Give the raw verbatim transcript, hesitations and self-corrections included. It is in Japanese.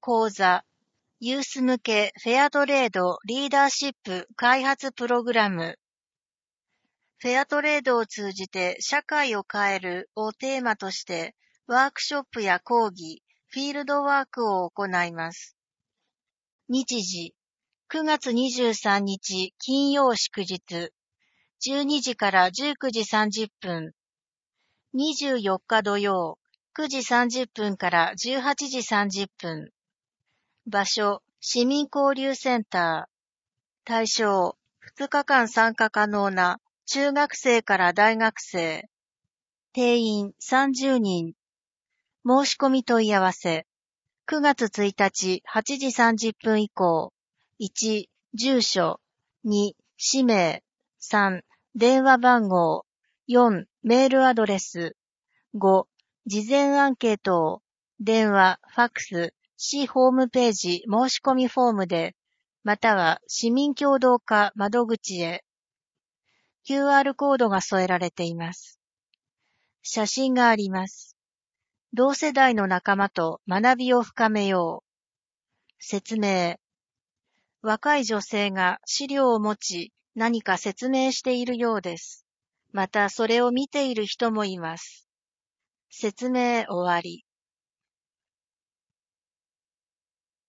講座、ユース向けフェアトレードリーダーシップ開発プログラム。フェアトレードを通じて社会を変えるをテーマとしてワークショップや講義、フィールドワークを行います。日時、くがつにじゅうさんにち金曜祝日、じゅうにじからじゅうくじさんじゅっぷん。にじゅうよっか土曜、くじさんじゅっぷんからじゅうはちじさんじゅっぷん。場所、市民交流センター。対象、ふつかかん参加可能な中学生から大学生。定員さんじゅうにん。申し込み問い合わせ。くがつついたちはちじさんじゅっぷん以降。いち、住所。に、氏名。さん、電話番号。よん、メールアドレス。ご、事前アンケートを電話、ファックス、市ホームページ申し込みフォームで、または市民協働課窓口へ。キューアール コードが添えられています。写真があります。同世代の仲間と学びを深めよう。説明。若い女性が資料を持ち何か説明しているようです。またそれを見ている人もいます。説明終わり。